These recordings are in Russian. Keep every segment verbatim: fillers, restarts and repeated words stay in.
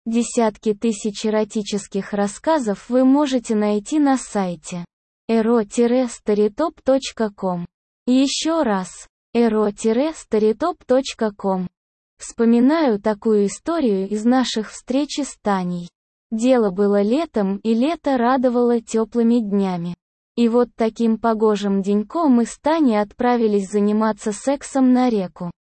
Десятки тысяч эротических рассказов вы можете найти на сайте эро старитоп точка ком. Еще раз, эро старитоп точка ком. Вспоминаю такую историю из наших встреч с Таней. Дело было летом, и лето радовало теплыми днями. И вот таким погожим деньком мы с Таней отправились заниматься сексом на реку.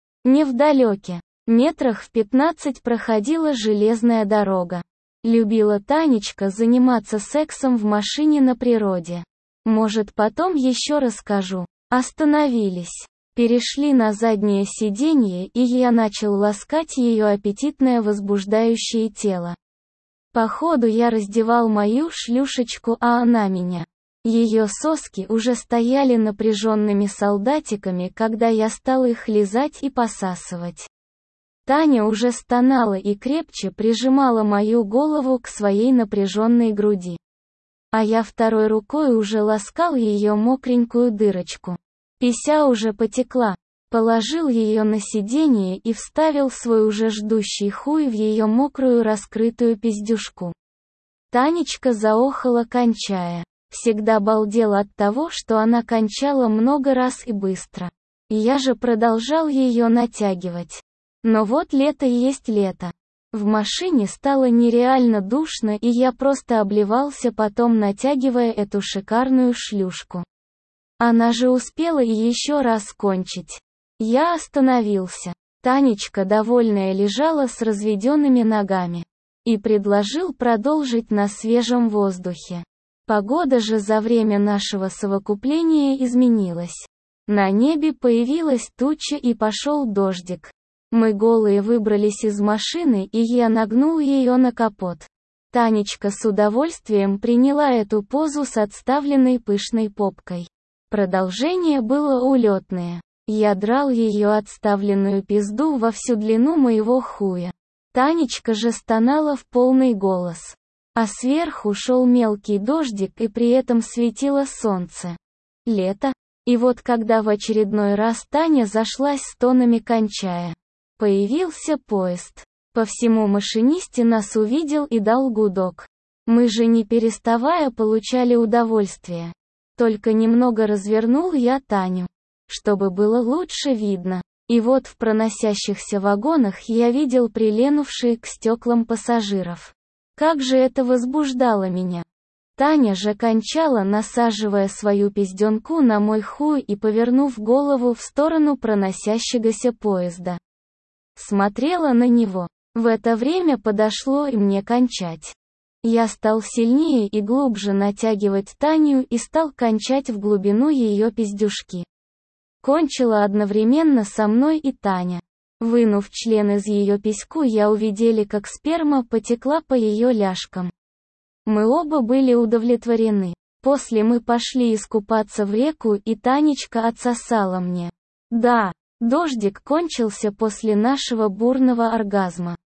Невдалеке, метрах в пятнадцать проходила железная дорога. Любила Танечка заниматься сексом в машине на природе. Может, потом еще расскажу. Остановились. Перешли на заднее сиденье, и я начал ласкать ее аппетитное возбуждающее тело. Походу я раздевал мою шлюшечку, а она меня. Ее соски уже стояли напряженными солдатиками, когда я стал их лизать и посасывать. Таня уже стонала и крепче прижимала мою голову к своей напряженной груди. А я второй рукой уже ласкал ее мокренькую дырочку. Пися уже потекла. Положил ее на сиденье и вставил свой уже ждущий хуй в ее мокрую раскрытую пиздюшку. Танечка заохала, кончая. Всегда балдел от того, что она кончала много раз и быстро. Я же продолжал ее натягивать. Но вот лето есть лето. В машине стало нереально душно, и я просто обливался потом, натягивая эту шикарную шлюшку. Она же успела и еще раз кончить. Я остановился. Танечка, довольная, лежала с разведенными ногами. И предложил продолжить на свежем воздухе. Погода же за время нашего совокупления изменилась. На небе появилась туча и пошел дождик. Мы голые выбрались из машины, и я нагнул ее на капот. Танечка с удовольствием приняла эту позу с отставленной пышной попкой. Продолжение было улетное. Я драл ее отставленную пизду во всю длину моего хуя. Танечка же стонала в полный голос. А сверху шел мелкий дождик, и при этом светило солнце. Лето. И вот когда в очередной раз Таня зашлась стонами, кончая, появился поезд. По всему машинисте нас увидел и дал гудок. Мы же не переставая получали удовольствие. Только немного развернул я Таню, чтобы было лучше видно. И вот в проносящихся вагонах я видел приленувшие к стеклам пассажиров. Как же это возбуждало меня. Таня же кончала, насаживая свою пизденку на мой хуй и повернув голову в сторону проносящегося поезда. Смотрела на него. В это время подошло и мне кончать. Я стал сильнее и глубже натягивать Таню и стал кончать в глубину ее пиздюшки. Кончила одновременно со мной и Таня. Вынув член из ее письку, я увидели, как сперма потекла по ее ляжкам. Мы оба были удовлетворены. После мы пошли искупаться в реку, и Танечка отсосала мне. Да, дождик кончился после нашего бурного оргазма.